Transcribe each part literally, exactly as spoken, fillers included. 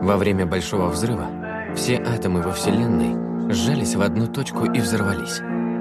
Во время Большого взрыва все атомы во Вселенной сжались в одну точку и взорвались.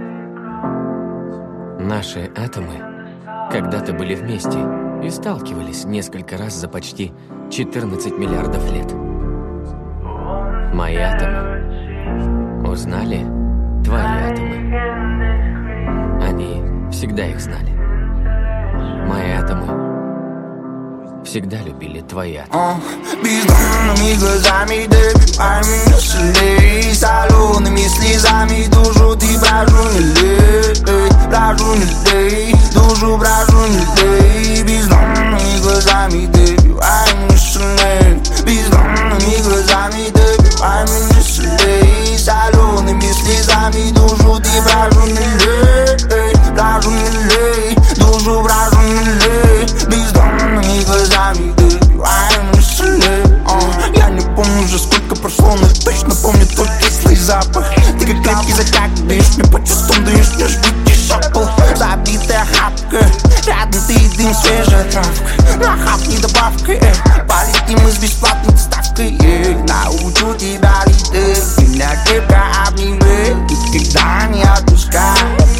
Наши атомы когда-то были вместе и сталкивались несколько раз за почти четырнадцать миллиардов лет. Мои атомы узнали твои атомы. Они всегда их знали. Мои атомы всегда любили твои атомы. Бездонными глазами добивай меня шалей, солеными слезами душу ты брожу не лей, брожу не лей, душу брожу не лей. Бездонными глазами добивай меня шалей, бездонными глазами добивай меня шалей, солеными слезами душу ты брожу не лей, брожу не лей, душу брожу не лей. Бездонными глазами добивай меня шалей. Я не помню уже сколько прошло, но точно помню твой кислый запах. Ты как крепкий затяг, даешь мне по чувствам, даешь мне жгучий шепот. Забитая хапка, рядом ты и дым, свежая травка. На хапни добавкой, э, полетим мы с бесплатной доставкой, э. Научу тебя лететь, меня крепко обнимай, и когда не отпускай,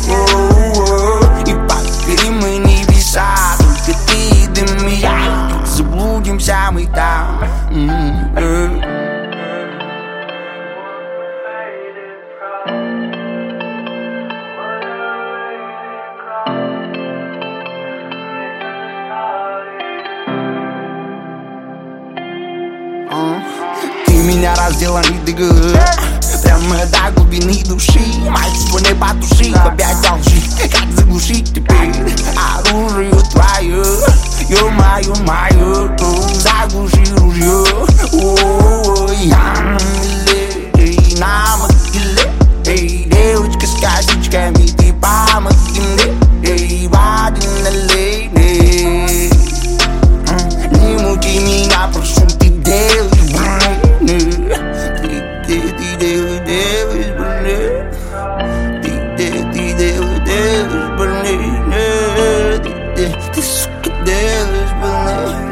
и покорим мы небеса. Только ты и дым и я, заблудимся мы там. Ты меня раздела не до головы, прямо до глубины души. Мои чувства не потуши, опять волжи, как заглушить теперь оружие твое, ё-моё, мое, заглуши ружье. О, я на миле, на могиле, эй, девочка с косичками, ты помоги мне, эй, воды налей, эй. Не мучи меня, прошу, ты делаешь больно, ты, ты, ты делаешь больно, ты, ты, ты делаешь больно, ты, ты, ты, сука, делаешь больно.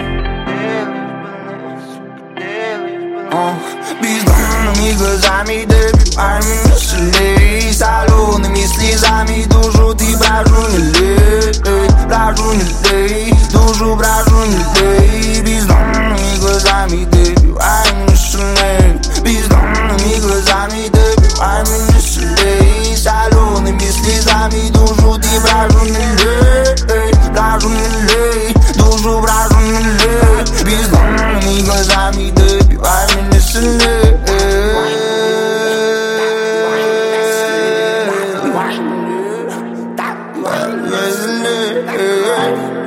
Бездонными глазами добивай меня шалей, солеными слезами душу ты брожу не лей, брожу не лей, душу брожу не лей. Бездонными глазами добивай меня шалей, бездонными глазами добивай меня шалей, солеными слезами душу ты брожу не лей, брожу не лей, душу брожу не лей. Бездонными глазами добивай меня шалей. Yeah.